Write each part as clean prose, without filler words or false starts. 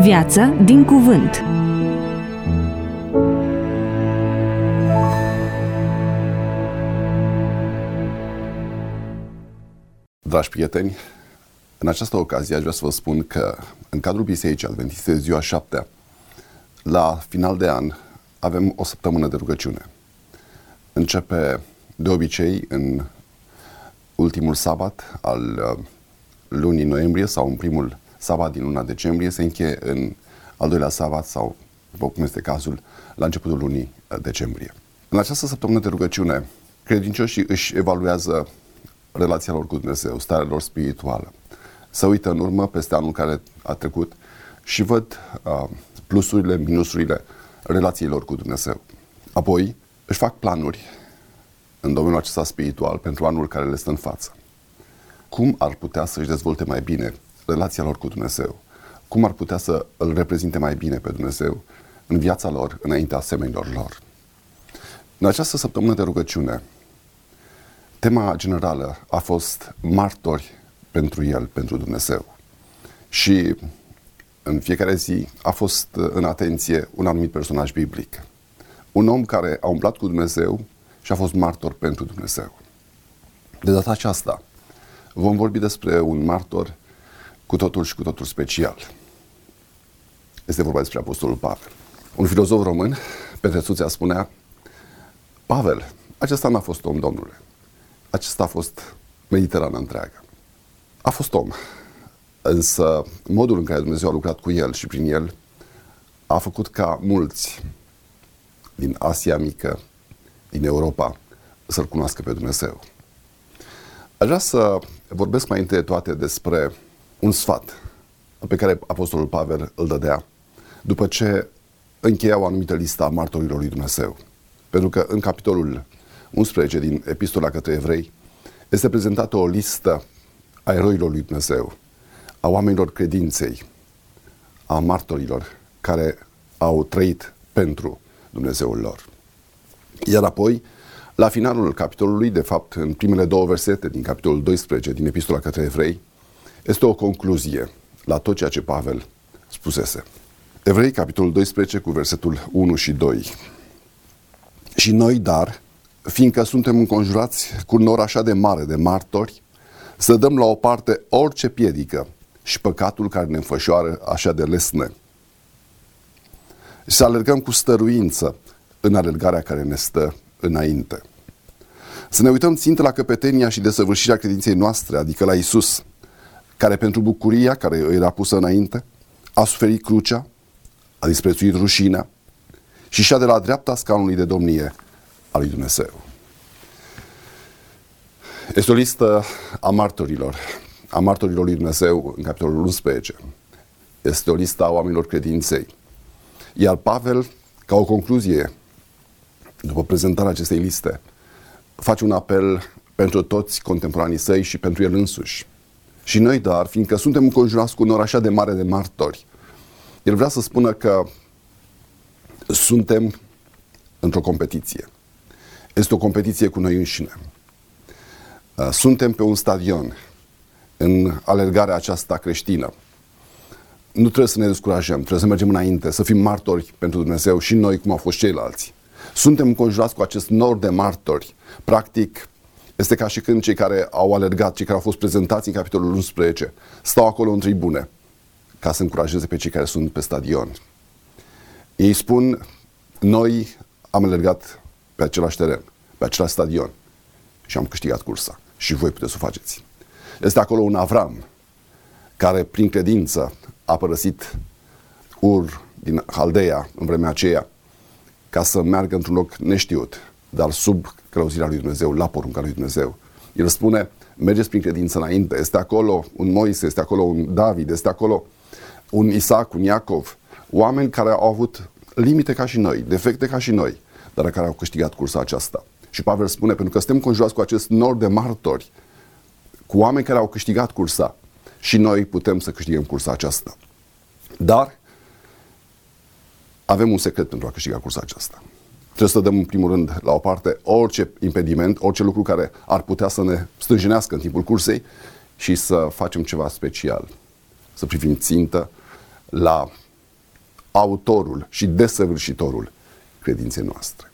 Viață din cuvânt. Dragi prieteni, în această ocazie aș vrea să vă spun că în cadrul Bisericii Adventiste ziua 7-a, la final de an, avem o săptămână de rugăciune. Începe de obicei în ultimul sabat al lunii noiembrie sau în primul sabat din luna decembrie, se încheie în al doilea sabat sau, după cum este cazul, la începutul lunii decembrie. În această săptămână de rugăciune, credincioșii își evaluează relația lor cu Dumnezeu, starea lor spirituală. Se uită în urmă peste anul care a trecut și văd plusurile, minusurile relațiilor cu Dumnezeu. Apoi își fac planuri în domeniul acesta spiritual pentru anul care le stă în față. Cum ar putea să-și dezvolte mai bine relația lor cu Dumnezeu? Cum ar putea să îl reprezinte mai bine pe Dumnezeu în viața lor, înaintea semenilor lor? În această săptămână de rugăciune, tema generală a fost martori pentru El, pentru Dumnezeu. Și în fiecare zi a fost în atenție un anumit personaj biblic. Un om care a umblat cu Dumnezeu și a fost martor pentru Dumnezeu. De data aceasta vom vorbi despre un martor cu totul și cu totul special. Este vorba despre Apostolul Pavel. Un filozof român, Petre Țuțea, spunea: Pavel, acesta n-a fost om, domnule. Acesta a fost Mediterana întreagă. A fost om, însă modul în care Dumnezeu a lucrat cu el și prin el a făcut ca mulți din Asia Mică, din Europa, să-L cunoască pe Dumnezeu. Aș vrea să vorbesc mai întâi de toate despre un sfat pe care Apostolul Pavel îl dădea după ce încheia o anumită listă a martorilor lui Dumnezeu. Pentru că în capitolul 11 din Epistola către Evrei este prezentată o listă a eroilor lui Dumnezeu, a oamenilor credinței, a martorilor care au trăit pentru Dumnezeul lor. Iar apoi, la finalul capitolului, de fapt în primele două versete din capitolul 12 din Epistola către Evrei, este o concluzie la tot ceea ce Pavel spusese. Evrei, capitolul 12, cu versetul 1 și 2. Și noi, dar, fiindcă suntem înconjurați cu un nor așa de mare de martori, să dăm la o parte orice piedică și păcatul care ne înfășoară așa de lesne. Și să alergăm cu stăruință în alergarea care ne stă înainte. Să ne uităm țintă la căpetenia și desăvârșirea credinței noastre, adică la Iisus, care pentru bucuria care îi era pusă înainte, a suferit crucea, a disprețuit rușinea și șa de la dreapta scaunului de domnie a lui Dumnezeu. Este o listă a martorilor lui Dumnezeu în capitolul 11. Este o listă a oamenilor credinței. Iar Pavel, ca o concluzie, după prezentarea acestei liste, face un apel pentru toți contemporanii săi și pentru el însuși. Și noi, dar, fiindcă suntem înconjurați cu un nor așa de mare de martori, el vrea să spună că suntem într-o competiție. Este o competiție cu noi înșine. Suntem pe un stadion în alergarea aceasta creștină. Nu trebuie să ne descurajăm, trebuie să mergem înainte, să fim martori pentru Dumnezeu și noi cum au fost ceilalți. Suntem înconjurați cu acest nor de martori. Practic, este ca și când cei care au alergat, cei care au fost prezentați în capitolul 11, stau acolo în tribune ca să încurajeze pe cei care sunt pe stadion. Ei spun: noi am alergat pe același teren, pe același stadion și am câștigat cursa. Și voi puteți să o faceți. Este acolo un Avram care prin credință a părăsit Ur din Haldeia în vremea aceea ca să meargă într-un loc neștiut, dar sub călăuzirea lui Dumnezeu, la porunca lui Dumnezeu. El spune: mergeți prin credință înainte. Este acolo un Moise, este acolo un David, este acolo un Isaac, un Iacov, oameni care au avut limite ca și noi, defecte ca și noi, dar care au câștigat cursa aceasta. Și Pavel spune: pentru că suntem conjurați cu acest nor de martori, cu oameni care au câștigat cursa, și noi putem să câștigăm cursa aceasta. Dar avem un secret pentru a câștiga cursa aceasta. Trebuie să dăm în primul rând la o parte orice impediment, orice lucru care ar putea să ne stânjenească în timpul cursei și să facem ceva special. Să privim țintă la autorul și desăvârșitorul credinței noastre.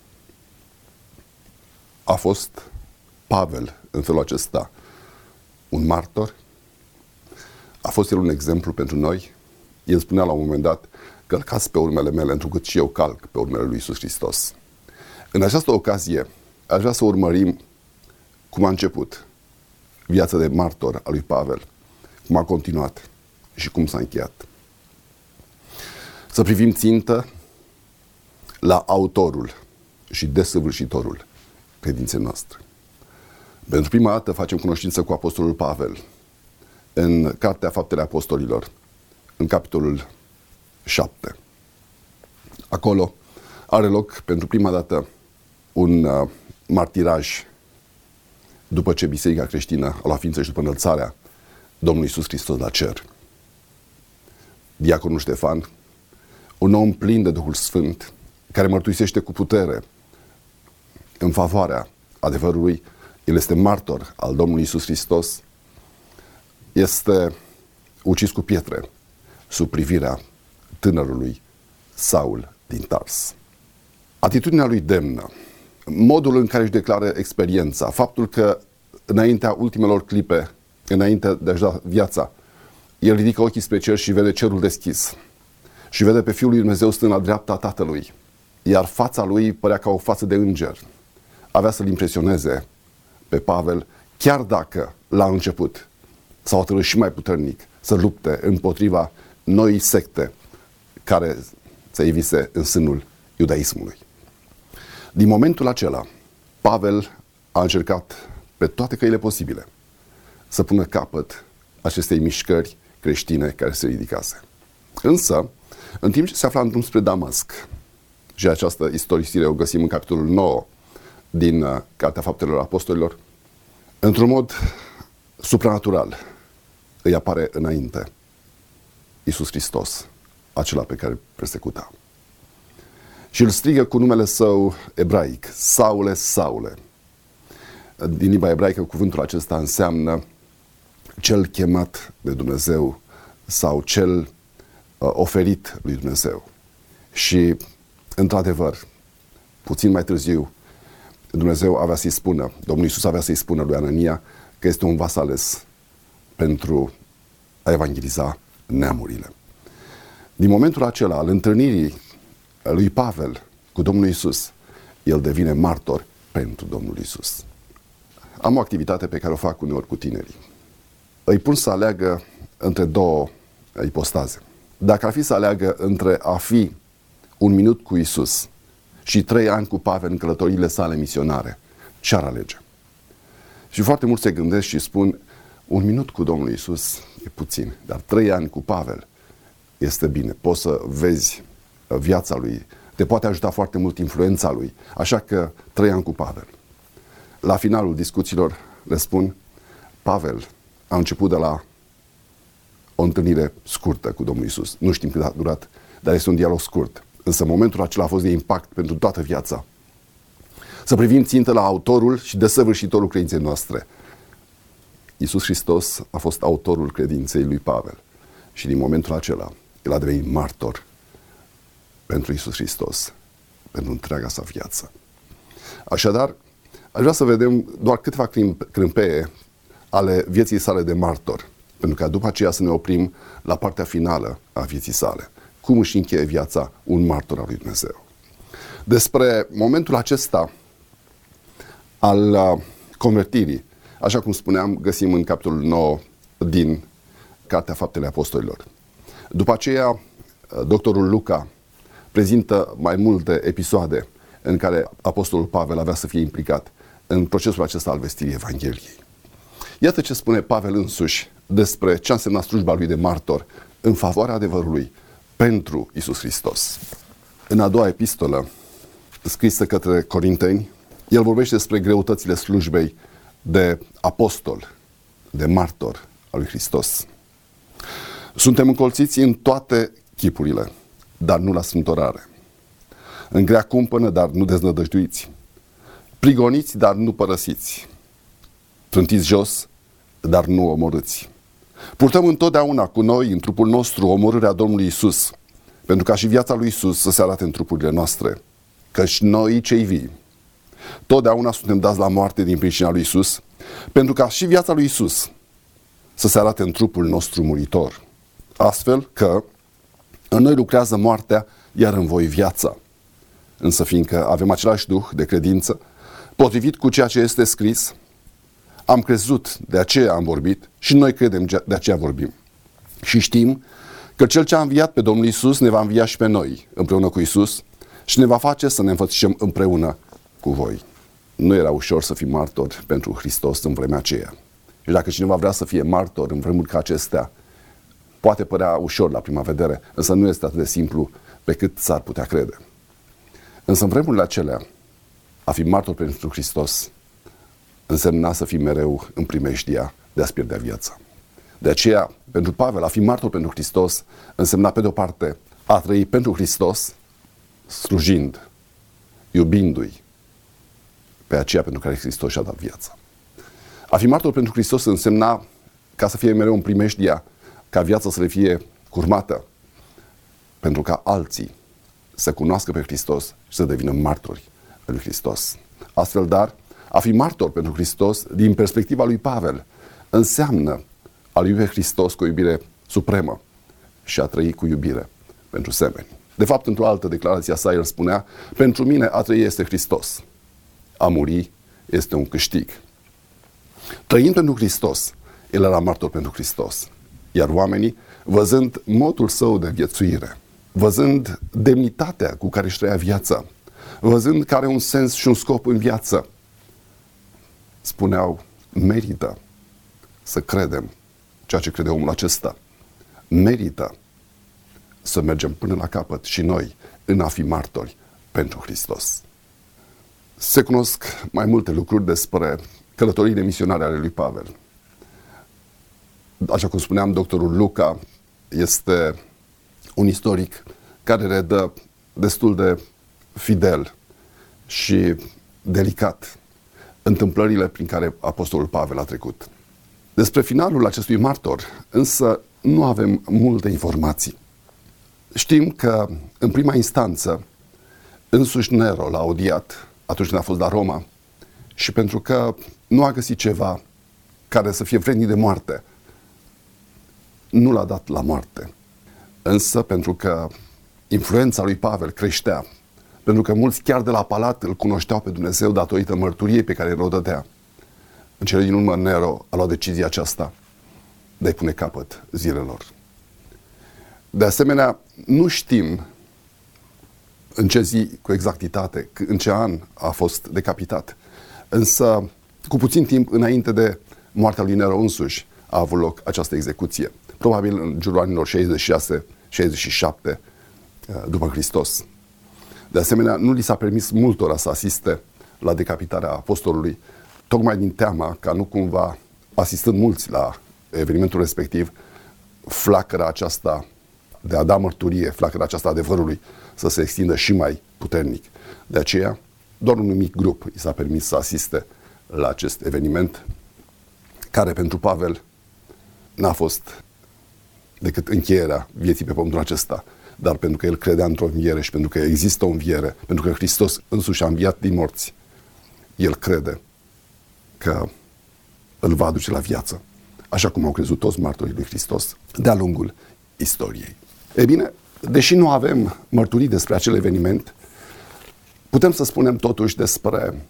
A fost Pavel în felul acesta un martor? A fost el un exemplu pentru noi? El spunea la un moment dat: călcați pe urmele mele, întrucât și eu calc pe urmele lui Iisus Hristos. În această ocazie, aș vrea să urmărim cum a început viața de martor a lui Pavel, cum a continuat și cum s-a încheiat. Să privim țintă la autorul și desăvârșitorul credinței noastre. Pentru prima dată facem cunoștință cu apostolul Pavel în Cartea Faptele Apostolilor, în capitolul 7. Acolo are loc pentru prima dată un martiraj după ce biserica creștină a luat ființă și după înălțarea Domnului Iisus Hristos la cer. Diaconul Ștefan, un om plin de Duhul Sfânt, care mărturisește cu putere în favoarea adevărului, el este martor al Domnului Iisus Hristos, este ucis cu pietre sub privirea tânărului Saul din Tars. Atitudinea lui demnă, modul în care își declară experiența, faptul că înaintea ultimelor clipe, înainte de a-și da viața, el ridică ochii spre cer și vede cerul deschis și vede pe Fiul lui Dumnezeu stând la dreapta Tatălui, iar fața lui părea ca o față de înger. Avea să-l impresioneze pe Pavel, chiar dacă la început s-a hotărât și mai puternic să lupte împotriva noii secte care se ivise în sânul iudaismului. Din momentul acela, Pavel a încercat pe toate căile posibile să pună capăt acestei mișcări creștine care se ridicase. Însă, în timp ce se afla în drum spre Damasc, și această istorisire o găsim în capitolul 9 din Cartea Faptelor Apostolilor, într-un mod supranatural îi apare înainte Iisus Hristos, acela pe care îl persecuta. Și îl strigă cu numele său ebraic: Saule, Saule. Din limba ebraică, cuvântul acesta înseamnă cel chemat de Dumnezeu sau cel oferit lui Dumnezeu. Și, într-adevăr, puțin mai târziu, Dumnezeu avea să-i spună, Domnul Iisus avea să-i spună lui Anania că este un vas ales pentru a evangeliza neamurile. Din momentul acela, al întâlnirii lui Pavel cu Domnul Iisus, el devine martor pentru Domnul Iisus. Am o activitate pe care o fac uneori cu tinerii. Îi pun să aleagă între două ipostaze. Dacă ar fi să aleagă între a fi un minut cu Iisus și 3 ani cu Pavel în călătoriile sale misionare, ce ar alege? Și foarte mulți se gândesc și spun: un minut cu Domnul Iisus e puțin, dar 3 ani cu Pavel este bine. Poți să vezi viața lui, te poate ajuta foarte mult influența lui, așa că 3 ani cu Pavel. La finalul discuțiilor le spun: Pavel a început de la o întâlnire scurtă cu Domnul Iisus. Nu știm cât a durat, dar este un dialog scurt. Însă momentul acela a fost de impact pentru toată viața. Să privim țintă la autorul și desăvârșitorul credinței noastre. Iisus Hristos a fost autorul credinței lui Pavel. Și din momentul acela, el a devenit martor pentru Iisus Hristos, pentru întreaga sa viață. Așadar, aș vrea să vedem doar câteva crâmpeie ale vieții sale de martor, pentru că după aceea să ne oprim la partea finală a vieții sale. Cum își încheie viața un martor al lui Dumnezeu. Despre momentul acesta al convertirii, așa cum spuneam, găsim în capitolul 9 din Cartea Faptele Apostolilor. După aceea, doctorul Luca prezintă mai multe episoade în care apostolul Pavel avea să fie implicat în procesul acesta al vestirii Evangheliei. Iată ce spune Pavel însuși despre ce a însemnat slujba lui de martor în favoarea adevărului pentru Iisus Hristos. În a doua epistolă, scrisă către Corinteni, el vorbește despre greutățile slujbei de apostol, de martor al lui Hristos. Suntem încolțiți în toate chipurile, dar nu la strâmtorare. În grea cumpănă, dar nu deznădăjduiți. Prigoniți, dar nu părăsiți. Trântiți jos, dar nu omorâți. Purtăm întotdeauna cu noi, în trupul nostru, omorârea Domnului Iisus, pentru ca și viața lui Iisus să se arate în trupurile noastre. Căci noi, cei vii, totdeauna suntem dați la moarte din pricina lui Iisus, pentru ca și viața lui Iisus să se arate în trupul nostru muritor. Astfel că în noi lucrează moartea, iar în voi viața. Însă fiindcă avem același duh de credință, potrivit cu ceea ce este scris, am crezut, de aceea am vorbit și noi credem, de aceea vorbim. Și știm că Cel ce a înviat pe Domnul Iisus ne va învia și pe noi împreună cu Iisus și ne va face să ne înfățișăm împreună cu voi. Nu era ușor să fii martor pentru Hristos în vremea aceea. Și dacă cineva vrea să fie martor în vremuri ca acestea, poate părea ușor la prima vedere, însă nu este atât de simplu pe cât s-ar putea crede. Însă în vremurile acelea, a fi martor pentru Hristos însemna să fii mereu în primejdia de a-ți pierdea viața. De aceea, pentru Pavel, a fi martor pentru Hristos însemna, pe de-o parte, a trăi pentru Hristos, slujind, iubindu-i pe aceea pentru care Hristos și-a dat viața. A fi martor pentru Hristos însemna ca să fie mereu în primejdia, ca viața să le fie curmată, pentru ca alții să cunoască pe Hristos și să devină martori lui Hristos. Astfel, dar, a fi martor pentru Hristos, din perspectiva lui Pavel, înseamnă a iubi pe Hristos cu o iubire supremă și a trăi cu iubire pentru semeni. De fapt, într-o altă declarație a sa, el spunea: pentru mine a trăi este Hristos, a muri este un câștig. Trăind pentru Hristos, el era martor pentru Hristos. Iar oamenii, văzând modul său de viețuire, văzând demnitatea cu care își trăia viața, văzând că are un sens și un scop în viață, spuneau: merită să credem ceea ce crede omul acesta. Merită să mergem până la capăt și noi în a fi martori pentru Hristos. Se cunosc mai multe lucruri despre călătoriile misionare ale lui Pavel. Așa cum spuneam, doctorul Luca este un istoric care redă destul de fidel și delicat întâmplările prin care apostolul Pavel a trecut. Despre finalul acestui martor, însă, nu avem multe informații. Știm că, în prima instanță, însuși Nero l-a odiat atunci când a fost la Roma și pentru că nu a găsit ceva care să fie vrednic de moarte, nu l-a dat la moarte. Însă, pentru că influența lui Pavel creștea, pentru că mulți chiar de la palat îl cunoșteau pe Dumnezeu datorită mărturiei pe care o dădea, în cele din urmă Nero a luat decizia aceasta de a-i pune capăt zilelor. De asemenea, nu știm în ce zi cu exactitate, în ce an a fost decapitat. Însă, cu puțin timp înainte de moartea lui Nero însuși, a avut loc această execuție. Probabil în jurul anilor 66-67 după Hristos. De asemenea, nu li s-a permis multora să asiste la decapitarea apostolului, tocmai din teama ca nu cumva, asistând mulți la evenimentul respectiv, flacăra aceasta de a da mărturie, flacăra aceasta adevărului, să se extindă și mai puternic. De aceea, doar un mic grup i s-a permis să asiste la acest eveniment, care pentru Pavel n-a fost decât încheierea vieții pe pământul acesta, dar pentru că el credea într-o înviere și pentru că există o înviere, pentru că Hristos însuși a înviat din morți, el crede că îl va aduce la viață, așa cum au crezut toți martorii lui Hristos de-a lungul istoriei. Ei bine, deși nu avem mărturii despre acel eveniment, putem să spunem totuși despre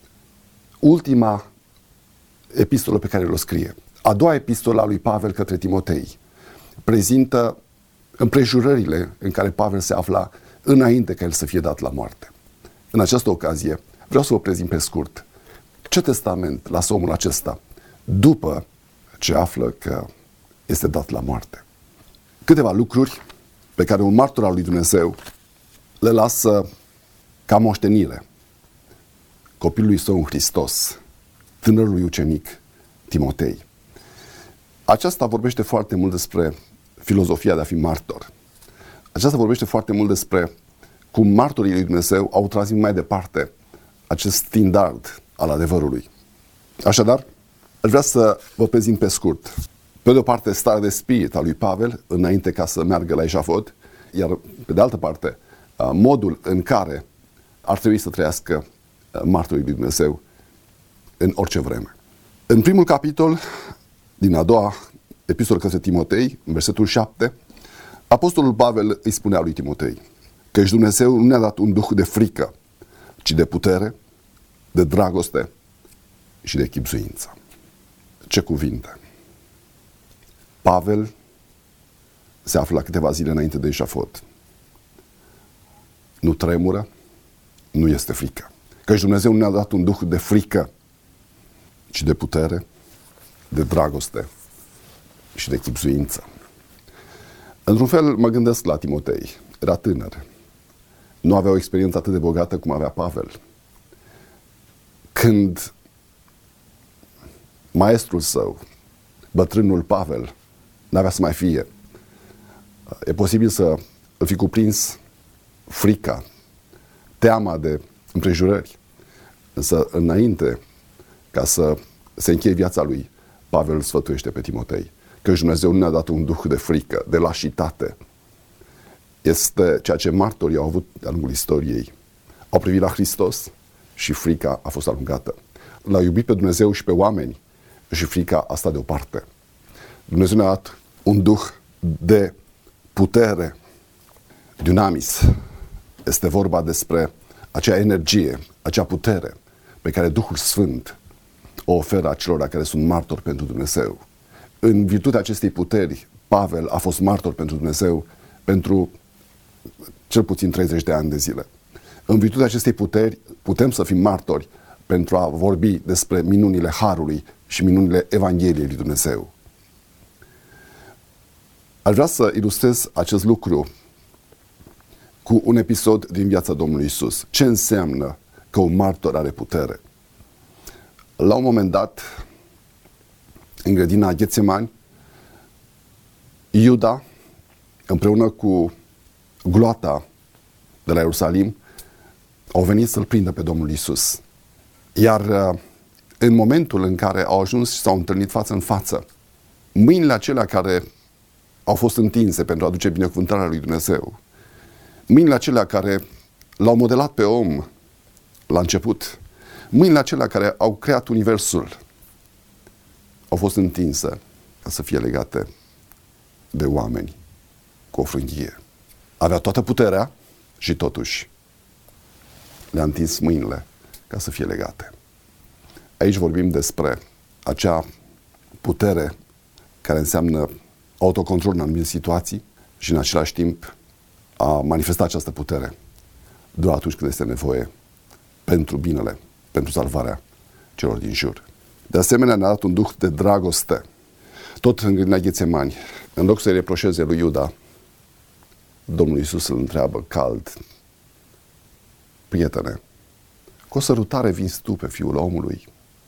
ultima epistolă pe care o scrie. A doua epistolă a lui Pavel către Timotei prezintă împrejurările în care Pavel se afla înainte ca el să fie dat la moarte. În această ocazie vreau să vă prezint pe scurt ce testament lasă omul acesta după ce află că este dat la moarte. Câteva lucruri pe care un martor al lui Dumnezeu le lasă ca moștenire copilului său în Hristos, tânărului ucenic Timotei. Aceasta vorbește foarte mult despre filozofia de a fi martor. Aceasta vorbește foarte mult despre cum martorii lui Dumnezeu au transmis mai departe acest standard al adevărului. Așadar, aș vrea să vă prezint pe scurt, pe de o parte, starea de spirit a lui Pavel înainte ca să meargă la eșafod, iar pe de altă parte, modul în care ar trebui să trăiască martorii lui Dumnezeu în orice vreme. În primul capitol din a doua epistolă către Timotei, în versetul 7, apostolul Pavel îi spunea lui Timotei că Dumnezeu nu ne-a dat un duh de frică, ci de putere, de dragoste și de chibzuință. Ce cuvinte! Pavel se află la câteva zile înainte de eșafod. Nu tremură, nu este frică. Căci Dumnezeu nu ne-a dat un duh de frică, ci de putere, de dragoste și de chibzuință. Într-un fel mă gândesc la Timotei. Era tânăr. Nu avea o experiență atât de bogată cum avea Pavel. Când maestrul său, bătrânul Pavel, n-avea să mai fie, e posibil să îl fi cuprins frica, teama de împrejurări. Însă înainte ca să se încheie viața lui, Pavel îl sfătuiește pe Timotei că Dumnezeu nu ne-a dat un duh de frică, de lașitate. Este ceea ce martorii au avut de-a lungul istoriei. Au privit la Hristos și frica a fost aruncată. L-a iubit pe Dumnezeu și pe oameni și frica a stat deoparte. Dumnezeu ne-a dat un duh de putere, dunamis. Este vorba despre acea energie, acea putere pe care Duhul Sfânt o oferă acelora care sunt martori pentru Dumnezeu. În virtutea acestei puteri, Pavel a fost martor pentru Dumnezeu pentru cel puțin 30 de ani de zile. În virtutea acestei puteri putem să fim martori pentru a vorbi despre minunile Harului și minunile Evangheliei lui Dumnezeu. Aș vrea să ilustrez acest lucru cu un episod din viața Domnului Iisus. Ce înseamnă că un martor are putere? La un moment dat, în grădina Ghetsemani, Iuda, împreună cu gloata de la Ierusalim, au venit să-L prindă pe Domnul Iisus. Iar în momentul în care au ajuns și s-au întâlnit față în față, mâinile acelea care au fost întinse pentru a aduce binecuvântarea lui Dumnezeu, mâinile acelea care l-au modelat pe om la început, mâinile acelea care au creat universul, au fost întinse ca să fie legate de oameni cu o frânghie. Avea toată puterea și totuși le-a întins mâinile ca să fie legate. Aici vorbim despre acea putere care înseamnă autocontrol în anumite situații și în același timp a manifesta această putere doar atunci când este nevoie pentru binele, pentru salvarea celor din jur. De asemenea, ne-a dat un duh de dragoste. Tot în grădina Ghetsemani, în loc să-i reproșeze lui Iuda, Domnul Iisus îl întreabă cald: prietene, cu o sărutare vinzi tu pe Fiul omului?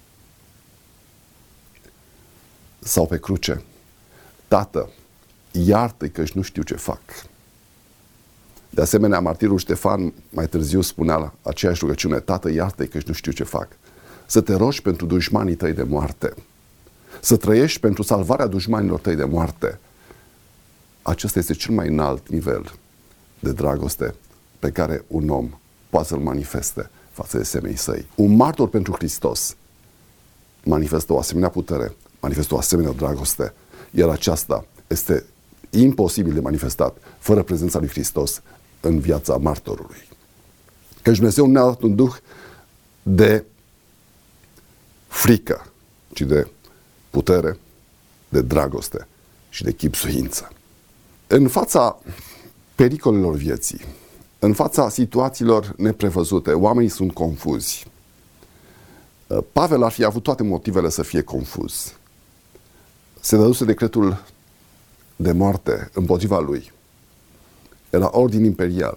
Sau pe cruce: Tată, iartă-i că nu știu ce fac. De asemenea, martirul Ștefan mai târziu spunea aceeași rugăciune: Tată, iartă-i că nu știu ce fac. Să te rogi pentru dușmanii tăi de moarte. Să trăiești pentru salvarea dușmanilor tăi de moarte. Acesta este cel mai înalt nivel de dragoste pe care un om poate să-l manifeste față de semenii săi. Un martor pentru Hristos manifestă o asemenea putere, manifestă o asemenea dragoste, iar aceasta este imposibil de manifestat fără prezența lui Hristos în viața martorului. Căci Dumnezeu nu ne-a dat un duh de frică, ci de putere, de dragoste și de chibzuință. În fața pericolelor vieții, în fața situațiilor neprevăzute, oamenii sunt confuzi. Pavel ar fi avut toate motivele să fie confuz. Se dăduse decretul de moarte împotriva lui. Era ordin imperial.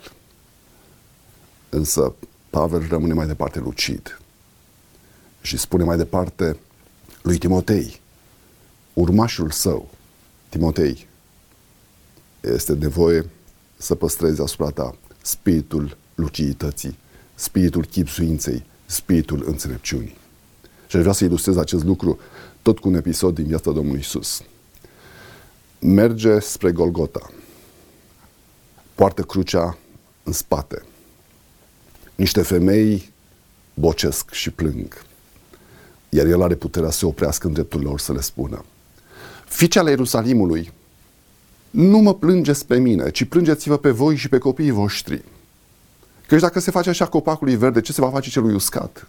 Însă Pavel rămâne mai departe lucid și spune mai departe lui Timotei, urmașul său: Timotei, este nevoie să păstrezi asupra ta spiritul lucidității, spiritul chibzuinței, spiritul înțelepciunii. Și aș vrea să ilustrez acest lucru tot cu un episod din viața Domnului Iisus. Merge spre Golgota. poartă crucea în spate. Niște femei bocesc și plâng, iar el are puterea să se oprească în dreptul lor să le spună: fiice ale Ierusalimului, nu mă plângeți pe mine, ci plângeți-vă pe voi și pe copiii voștri. Căci dacă se face așa copacului verde, ce se va face celui uscat?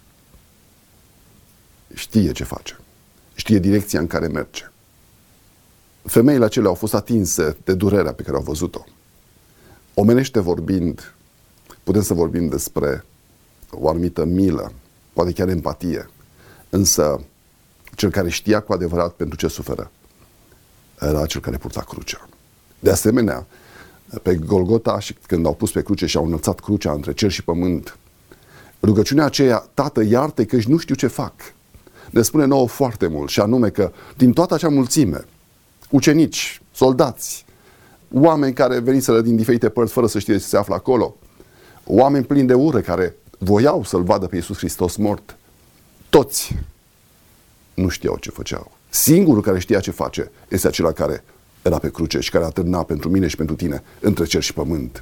Știe ce face. Știe direcția în care merge. Femeile acelea au fost atinse de durerea pe care au văzut-o. Omenește vorbind, putem să vorbim despre o anumită milă, poate chiar empatie, însă cel care știa cu adevărat pentru ce suferă era cel care purta crucea. De asemenea, pe Golgota, și când au pus pe cruce și au înălțat crucea între cer și pământ, rugăciunea aceea: Tată, iartă-i căci nu știu ce fac, ne spune nouă foarte mult, și anume că din toată acea mulțime, ucenici, soldați, oameni care veniseră din diferite părți fără să știe ce se află acolo, oameni plini de ură care voiau să-L vadă pe Iisus Hristos mort, toți nu știau ce făceau. Singurul care știa ce face este acela care era pe cruce și care atârna pentru mine și pentru tine între cer și pământ.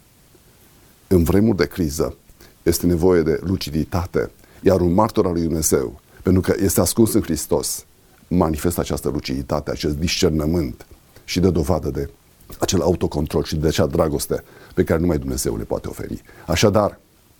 În vremuri de criză este nevoie de luciditate, iar un martor al lui Dumnezeu, pentru că este ascuns în Hristos, manifestă această luciditate, acest discernământ și dă dovadă de acel autocontrol și de acea dragoste pe care numai Dumnezeu le poate oferi. Așadar,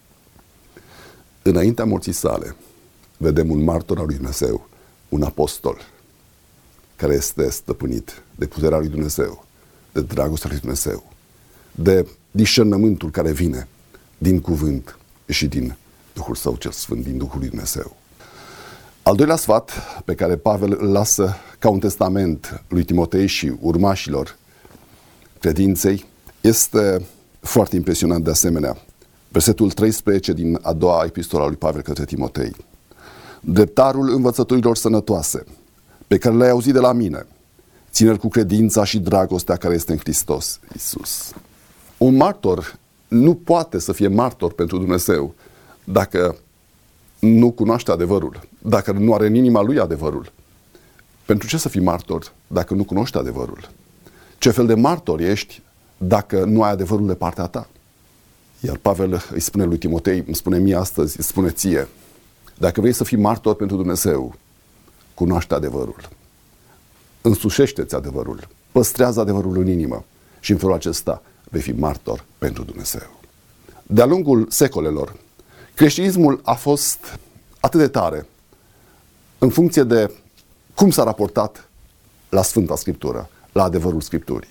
înaintea morții sale, vedem un martor al lui Dumnezeu, un apostol, care este stăpânit de puterea lui Dumnezeu, de dragostea lui Dumnezeu, de discernământul care vine din cuvânt și din Duhul Său cel Sfânt, din Duhul lui Dumnezeu. Al doilea sfat pe care Pavel îl lasă ca un testament lui Timotei și urmașilor credinței este foarte impresionant de asemenea. Versetul 13 din a doua epistola lui Pavel către Timotei: dreptarul învățăturilor sănătoase, pe care le-ai auzit de la mine, ține-l cu credința și dragostea care este în Hristos Iisus. Un martor nu poate să fie martor pentru Dumnezeu dacă nu cunoaște adevărul, dacă nu are în inima lui adevărul. Pentru ce să fii martor dacă nu cunoști adevărul? Ce fel de martor ești dacă nu ai adevărul de partea ta? Iar Pavel îi spune lui Timotei, îmi spune mie astăzi, îi spune ție: dacă vrei să fii martor pentru Dumnezeu, cunoaște adevărul. Însușește-ți adevărul. Păstrează adevărul în inimă și în felul acesta vei fi martor pentru Dumnezeu. De-a lungul secolelor, creștinismul a fost atât de tare în funcție de cum s-a raportat la Sfânta Scriptură, la adevărul Scripturii.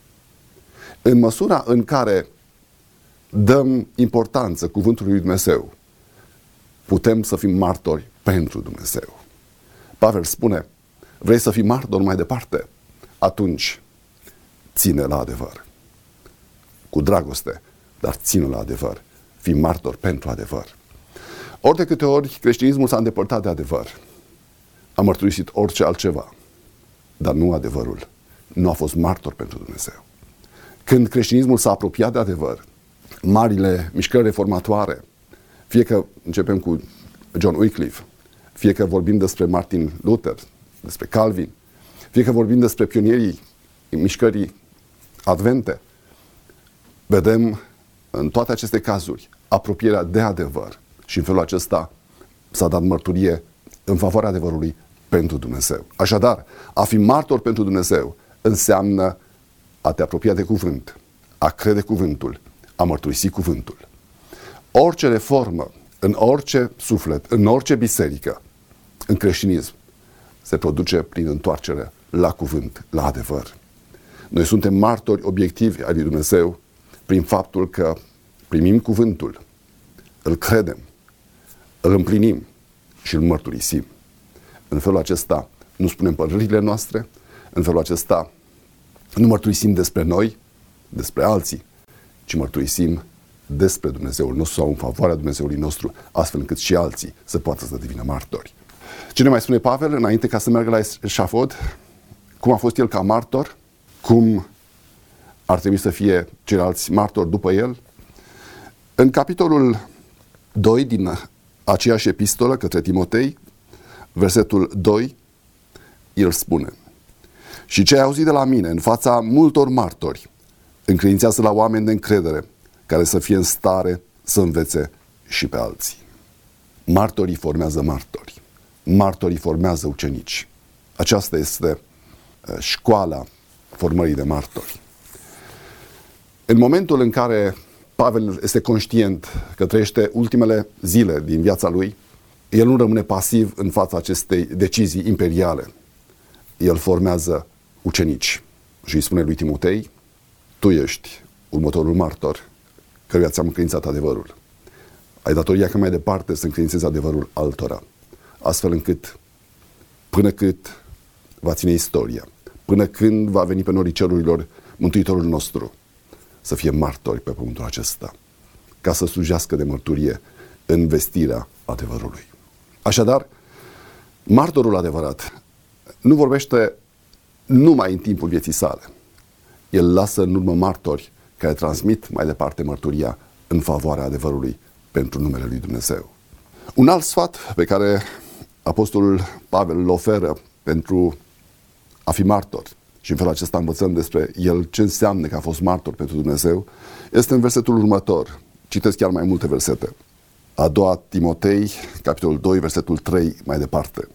În măsura în care dăm importanță cuvântului lui Dumnezeu, putem să fim martori pentru Dumnezeu. Pavel spune: vrei să fii martor mai departe? Atunci ține la adevăr. Cu dragoste, dar ține la adevăr. Fii martor pentru adevăr. Ori de câte ori creștinismul s-a îndepărtat de adevăr, a mărturisit orice altceva, dar nu adevărul. Nu a fost martor pentru Dumnezeu. Când creștinismul s-a apropiat de adevăr, marile mișcări reformatoare, fie că începem cu John Wycliffe, fie că vorbim despre Martin Luther, despre Calvin, fie că vorbim despre pionierii mișcării advente, vedem în toate aceste cazuri apropierea de adevăr și în felul acesta s-a dat mărturie în favoarea adevărului pentru Dumnezeu. Așadar, a fi martor pentru Dumnezeu înseamnă a te apropia de cuvânt, a crede cuvântul, a mărturisi cuvântul. Orice reformă, în orice suflet, în orice biserică, în creștinism, se produce prin întoarcere la cuvânt, la adevăr. Noi suntem martori obiectivi ai lui Dumnezeu prin faptul că primim cuvântul, îl credem, îl împlinim și îl mărturisim. În felul acesta nu spunem părerile noastre, în felul acesta nu mărturisim despre noi, despre alții, ci mărturisim despre Dumnezeul nostru sau în favoarea Dumnezeului nostru, astfel încât și alții să poată să devină martori. Ce ne mai spune Pavel înainte ca să meargă la eșafod? Cum a fost el ca martor? Cum ar trebui să fie ceilalți martori după el? În capitolul 2 din aceeași epistolă către Timotei, versetul 2, el spune: și ce ai auzit de la mine în fața multor martori, Încredințează la oameni de încredere care să fie în stare să învețe și pe alții. Martorii formează martori. Martorii formează ucenici. Aceasta este școala formării de martori. În momentul în care Pavel este conștient că trăiește ultimele zile din viața lui, el nu rămâne pasiv în fața acestei decizii imperiale. El formează ucenici și îi spune lui Timotei: tu ești următorul martor căruia ți-am încredințat adevărul. Ai datoria ca mai departe să încredințezi adevărul altora, astfel încât până cât va ține istoria, până când va veni pe norii cerurilor Mântuitorul nostru, să fie martori pe pământul acesta, ca să slujească de mărturie în vestirea adevărului. Așadar, martorul adevărat nu vorbește numai în timpul vieții sale. El lasă în urmă martori care transmit mai departe mărturia în favoarea adevărului pentru numele lui Dumnezeu. Un alt sfat pe care apostolul Pavel îl oferă pentru a fi martor, și în felul acesta învățăm despre el ce înseamnă că a fost martor pentru Dumnezeu, este în versetul următor. Citesc chiar mai multe versete. A doua Timotei, capitolul 2, versetul 3, mai departe.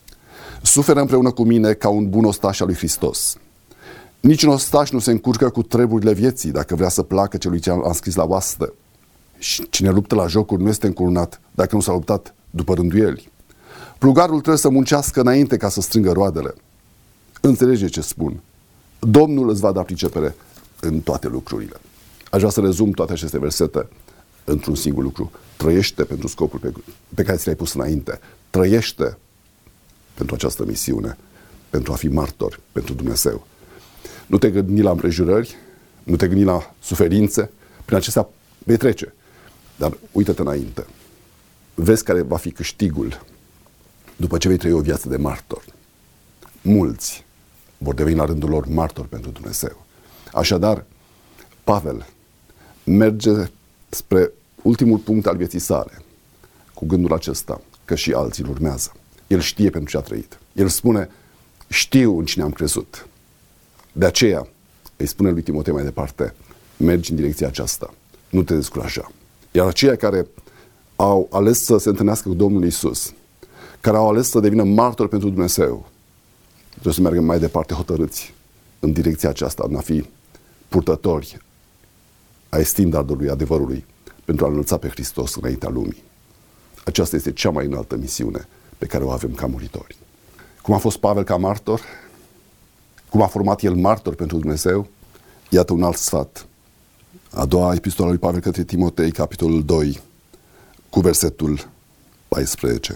Suferă împreună cu mine ca un bun ostaș al lui Hristos. Niciun ostaș nu se încurcă cu treburile vieții dacă vrea să placă celui ce a scris la oastă. Și cine luptă la jocuri nu este încurunat dacă nu s-a luptat după rânduieli. Plugarul trebuie să muncească înainte ca să strângă roadele. Înțelege ce spun. Domnul îți va da pricepere în toate lucrurile. Aș vrea să rezum toate aceste versete într-un singur lucru. Trăiește pentru scopul pe care ți l-ai pus înainte. Trăiește pentru această misiune, pentru a fi martor pentru Dumnezeu. Nu te gândi la împrejurări, nu te gândi la suferințe, prin acestea vei trece. Dar uită-te înainte. Vezi care va fi câștigul după ce vei trăi o viață de martor. Mulți vor deveni la rândul lor martori pentru Dumnezeu. Așadar, Pavel merge spre ultimul punct al vieții sale cu gândul acesta, că și alții îl urmează. El știe pentru ce a trăit. El spune: știu în cine am crezut. De aceea îi spune lui Timotei mai departe: mergi în direcția aceasta, nu te descuraja. Iar aceia care au ales să se întâlnească cu Domnul Iisus, care au ales să devină martori pentru Dumnezeu, trebuie să meargă mai departe hotărâți în direcția aceasta, în a fi purtători ai standardului adevărului pentru a înălța pe Hristos înaintea lumii. Aceasta este cea mai înaltă misiune pe care o avem ca muritori. Cum a fost Pavel ca martor? Cum a format el martor pentru Dumnezeu? Iată un alt sfat. A doua epistola lui Pavel către Timotei, capitolul 2, cu versetul 14.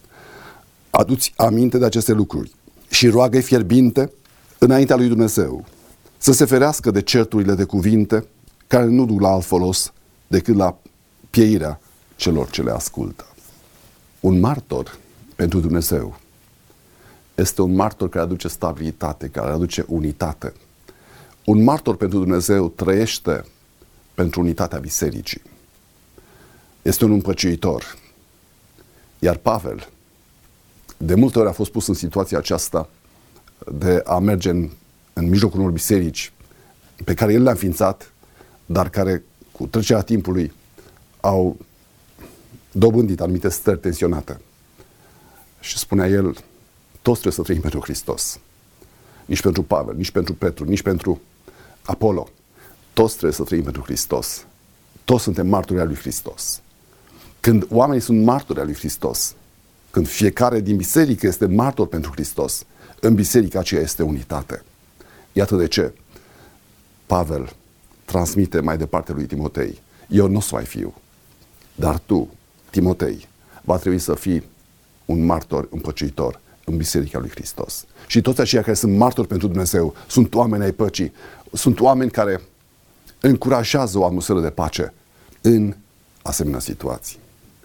Adu-ți aminte de aceste lucruri și roagă-i fierbinte înaintea lui Dumnezeu să se ferească de certurile de cuvinte care nu duc la alt folos decât la pieirea celor ce le ascultă. Un martor pentru Dumnezeu este un martor care aduce stabilitate, care aduce unitate. Un martor pentru Dumnezeu trăiește pentru unitatea bisericii. Este un împăciuitor. Iar Pavel de multe ori a fost pus în situația aceasta de a merge în mijlocul unor biserici pe care el le-a înființat, dar care cu trecerea timpului au dobândit anumite stări tensionate. Și spunea el: toți trebuie să trăim pentru Hristos. Nici pentru Pavel, nici pentru Petru, nici pentru Apollo. Toți trebuie să trăim pentru Hristos. Toți suntem martori al lui Hristos. Când oamenii sunt martori al lui Hristos, când fiecare din biserică este martor pentru Hristos, în biserica aceea este unitate. Iată de ce Pavel transmite mai departe lui Timotei: eu nu o să mai fiu, dar tu, Timotei, va trebui să fii un martor împăciuitor în biserica lui Hristos. Și toți aceia care sunt martori pentru Dumnezeu sunt oameni ai păcii, sunt oameni care încurajează o atmosferă de pace în asemenea situații.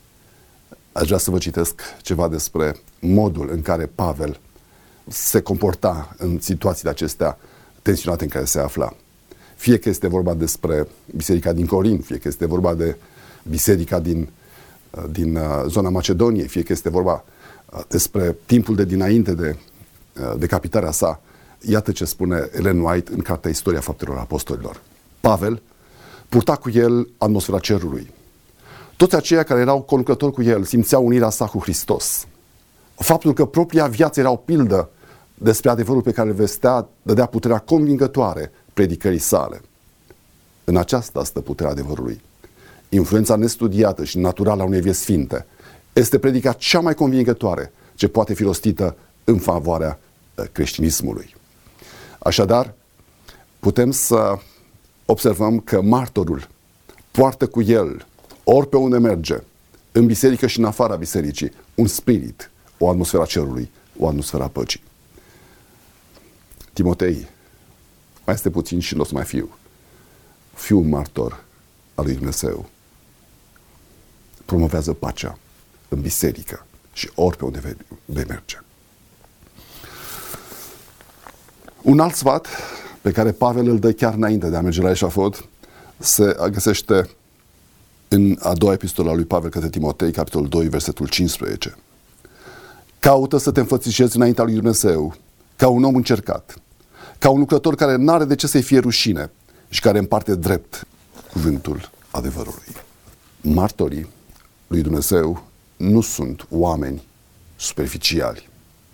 Aș vrea să vă citesc ceva despre modul în care Pavel se comporta în situațiile acestea tensionate în care se afla. Fie că este vorba despre biserica din Corint, fie că este vorba de biserica din zona Macedoniei, fie că este vorba despre timpul de dinainte de decapitarea sa. Iată ce spune Ellen White în cartea Istoria Faptelor Apostolilor. Pavel purta cu el atmosfera cerului. Toți aceia care erau conlucrători cu el simțeau unirea sa cu Hristos. Faptul că propria viață era o pildă despre adevărul pe care îl vestea dădea puterea convingătoare predicării sale. În aceasta stă puterea adevărului. Influența nestudiată și naturală a unei vieți sfinte este predica cea mai convingătoare ce poate fi rostită în favoarea creștinismului. Așadar, putem să observăm că martorul poartă cu el, ori pe unde merge, în biserică și în afara bisericii, un spirit, o atmosferă a cerului, o atmosferă a păcii. Timotei, mai este puțin și nu o să mai fiu. Fiu un martor al lui Dumnezeu. Promovează pacea în biserică și ori pe unde vei merge. Un alt sfat pe care Pavel îl dă chiar înainte de a merge la eșafod se găsește în a doua epistolă a lui Pavel către Timotei, capitolul 2, versetul 15. Caută să te înfățișezi înaintea lui Dumnezeu ca un om încercat, ca un lucrător care n-are de ce să-i fie rușine și care împarte drept cuvântul adevărului. Martorii lui Dumnezeu nu sunt oameni superficiali.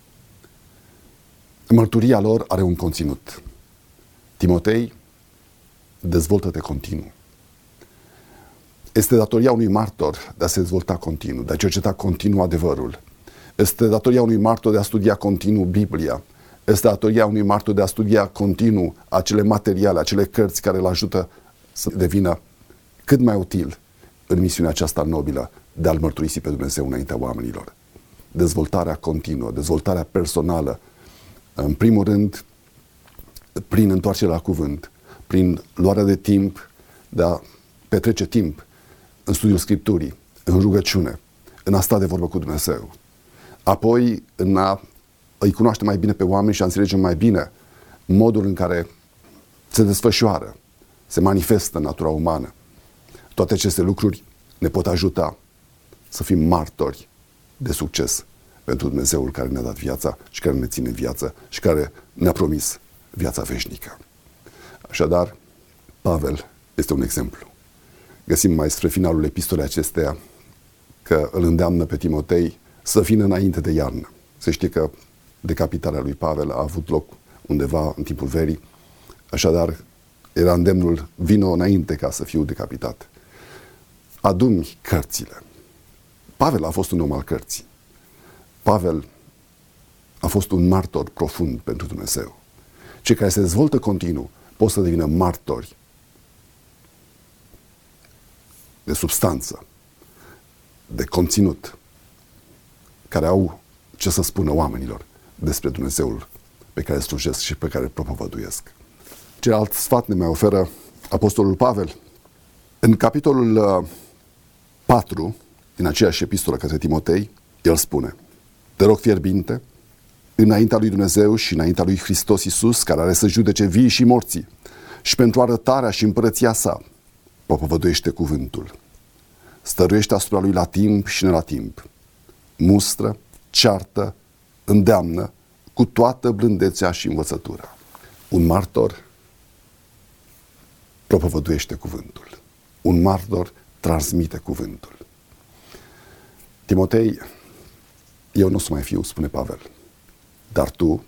Mărturia lor are un conținut. Timotei, dezvoltă-te continuu. Este datoria unui martor de a se dezvolta continuu, de a cerceta continuu adevărul. Este datoria unui martor de a studia continuu Biblia. Este datoria unui martor de a studia continuu acele materiale, acele cărți care îl ajută să devină cât mai util în misiunea aceasta nobilă de a-L mărturisi pe Dumnezeu înaintea oamenilor. Dezvoltarea continuă, dezvoltarea personală, în primul rând, prin întoarcerea la cuvânt, prin luarea de timp, de a petrece timp în studiul Scripturii, în rugăciune, în a sta de vorbă cu Dumnezeu. Apoi, în a îi cunoaște mai bine pe oameni și a înțelege mai bine modul în care se desfășoară, se manifestă natura umană. Toate aceste lucruri ne pot ajuta să fim martori de succes pentru Dumnezeul care ne-a dat viața și care ne ține în viață și care ne-a promis viața veșnică. Așadar, Pavel este un exemplu. Găsim mai spre finalul epistolei acesteia că îl îndeamnă pe Timotei să vină înainte de iarnă. Se știe că decapitarea lui Pavel a avut loc undeva în timpul verii, așadar era îndemnul, vino înainte ca să fiu decapitat. Adu-mi cărțile. Pavel a fost un om al cărții. Pavel a fost un martor profund pentru Dumnezeu. Cei care se dezvoltă continuu pot să devină martori de substanță, de conținut, care au ce să spună oamenilor despre Dumnezeul pe care slujesc și pe care îl propovăduiesc. Celălalt sfat ne mai oferă Apostolul Pavel. În capitolul 4, din aceeași epistolă către Timotei, el spune: te rog fierbinte, înaintea lui Dumnezeu și înaintea lui Hristos Iisus, care are să judece vii și morții, și pentru arătarea și împărăția sa, propovăduiește cuvântul. Stăruiește asupra lui la timp și ne la timp. Mustră, ceartă, îndeamnă cu toată blândețea și învățătura. Un martor propovăduiește cuvântul. Un martor transmite cuvântul. Timotei, eu nu o să mai fiu, spune Pavel, dar tu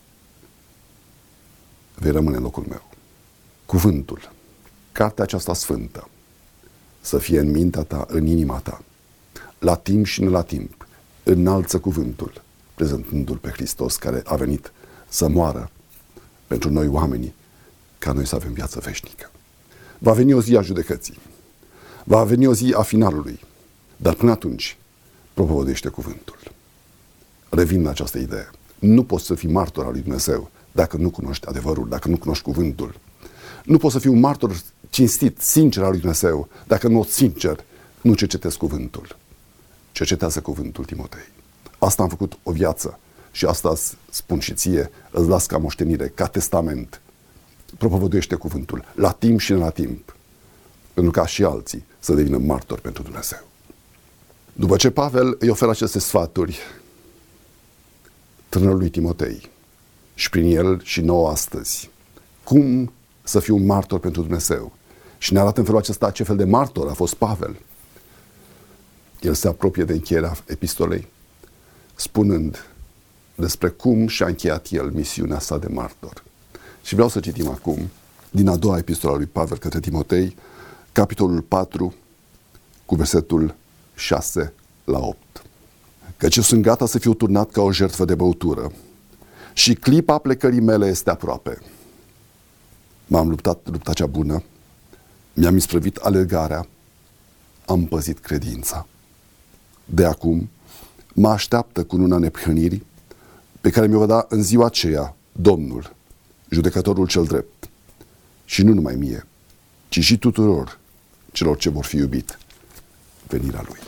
vei rămâne în locul meu. Cuvântul, cartea aceasta sfântă, să fie în mintea ta, în inima ta, la timp și nu la timp, înalță cuvântul, prezentându-L pe Hristos, care a venit să moară pentru noi oamenii, ca noi să avem viață veșnică. Va veni o zi a judecății, va veni o zi a finalului, dar până atunci propovăduiește cuvântul. Revin la această idee. Nu poți să fii martor al lui Dumnezeu dacă nu cunoști adevărul, dacă nu cunoști cuvântul. Nu poți să fii un martor cinstit, sincer al lui Dumnezeu, dacă în mod sincer nu cercetezi cuvântul. Cercetează cuvântul, Timotei. Asta am făcut o viață și asta spun și ție, îți las ca moștenire, ca testament. Propovăduiește cuvântul, la timp și la timp, pentru ca și alții să devină martori pentru Dumnezeu. După ce Pavel îi oferă aceste sfaturi tânărului Timotei și prin el și nouă astăzi, cum să fiu un martor pentru Dumnezeu, Și ne arată în felul acesta ce fel de martor a fost Pavel. El se apropie de încheierea epistolei, spunând despre cum și-a încheiat el misiunea sa de martor. Și vreau să citim acum din a doua epistola lui Pavel către Timotei, capitolul 4, cu versetul 6 la 8. Căci eu sunt gata să fiu turnat ca o jertfă de băutură și clipa plecării mele este aproape. M-am luptat lupta cea bună, mi-am isprăvit alergarea, am păzit credința. De acum mă așteaptă cununa neprihănirii pe care mi-o va da în ziua aceea Domnul, judecătorul cel drept. Și nu numai mie, ci și tuturor celor ce vor fi iubit venirea Lui.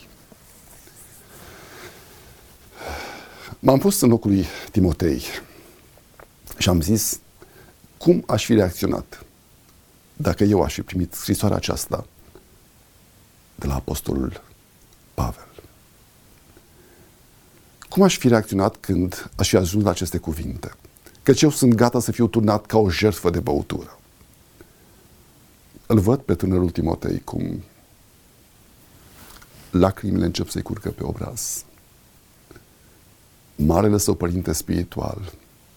M-am pus în locul lui Timotei și am zis cum aș fi reacționat dacă eu aș fi primit scrisoarea aceasta de la apostolul Pavel. Cum aș fi reacționat când aș fi ajuns la aceste cuvinte? Căci eu sunt gata să fiu turnat ca o jertfă de băutură. Îl văd pe tânărul Timotei cum lacrimile încep să-i curgă pe obraz. Marele său părinte spiritual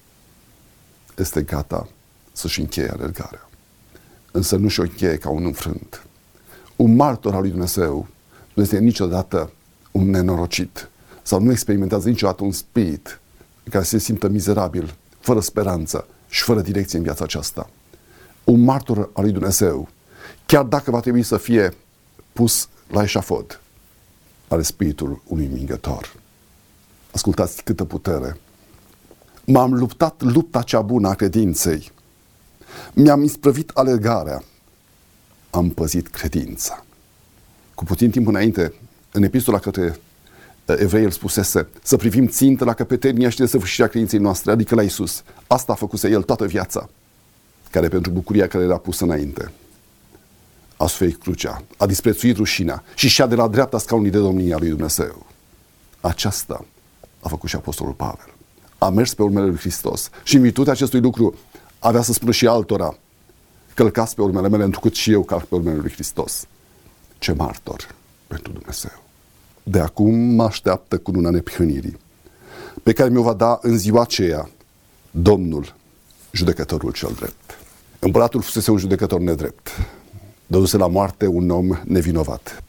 este gata să-și încheie alergarea. Însă nu și-o încheie ca un înfrânt. Un martor al lui Dumnezeu nu este niciodată un nenorocit sau nu experimentează niciodată un spirit care se simtă mizerabil, fără speranță și fără direcție în viața aceasta. Un martor al lui Dumnezeu, chiar dacă va trebui să fie pus la eșafod, are spiritul unui învingător. Ascultați câtă putere! M-am luptat lupta cea bună a credinței. Mi-am isprăvit alergarea. Am păzit credința. Cu puțin timp înainte, în epistola către evrei, el spusese să privim țintă la căpetenia și desăvârșirea credinței noastre, adică la Iisus. Asta a făcuse el toată viața, care pentru bucuria care era pusă înainte a suferit crucea, a disprețuit rușinea și și-a de la dreapta scaunului de domnie a lui Dumnezeu. Aceasta a făcut și apostolul Pavel. A mers pe urmele lui Hristos și în virtutea acestui lucru avea să spună și altora: călcați pe urmele mele, întrucât și eu calc pe urmele lui Hristos. Ce martor pentru Dumnezeu! De acum mă așteaptă cununa neprihănirii, pe care mi-o va da în ziua aceea Domnul, judecătorul cel drept. Împăratul fusese un judecător nedrept, dăduse la moarte un om nevinovat.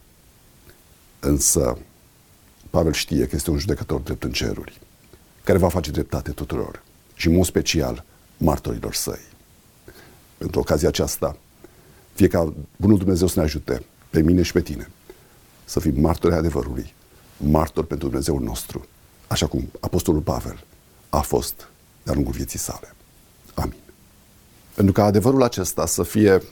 Însă Pavel știe că este un judecător drept în ceruri, care va face dreptate tuturor și în mod special martorilor săi. Pentru ocazia aceasta, fie ca bunul Dumnezeu să ne ajute pe mine și pe tine să fim martori ai adevărului, martori pentru Dumnezeul nostru, așa cum apostolul Pavel a fost de-a lungul vieții sale. Amin. Pentru ca adevărul acesta să fie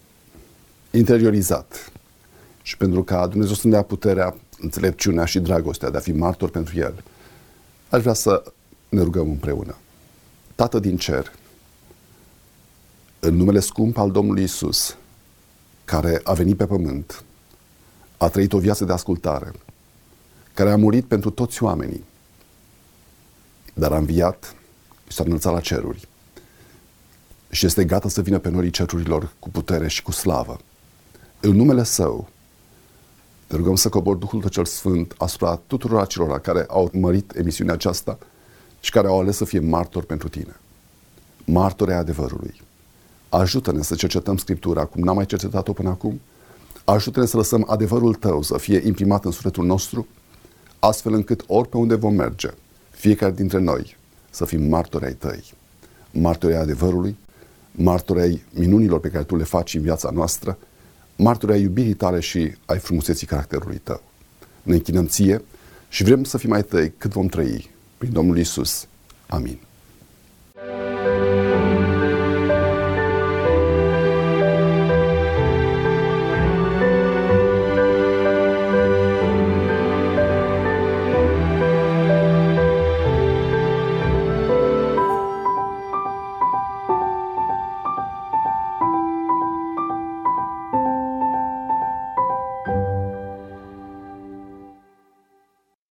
interiorizat și pentru ca Dumnezeu să ne dea puterea, înțelepciunea și dragostea de a fi martor pentru El, aș vrea să ne rugăm împreună. Tată din cer, în numele scump al Domnului Iisus, care a venit pe pământ, a trăit o viață de ascultare, care a murit pentru toți oamenii, dar a înviat și s-a înălțat la ceruri și este gata să vină pe norii cerurilor cu putere și cu slavă. În numele Său, te rugăm să cobori Duhul Tău cel Sfânt asupra tuturor acelora care au mărit emisiunea aceasta și care au ales să fie martori pentru Tine. Martori ai adevărului. Ajută-ne să cercetăm Scriptura cum n-am mai cercetat-o până acum. Ajută-ne să lăsăm adevărul Tău să fie imprimat în sufletul nostru, astfel încât ori pe unde vom merge, fiecare dintre noi, să fim martori ai Tăi. Martori ai adevărului, martori ai minunilor pe care Tu le faci în viața noastră, martori ai iubirii Tale și ai frumuseții caracterului Tău. Ne închinăm Ție și vrem să fim ai Tăi cât vom trăi. Prin Domnul Iisus. Amin.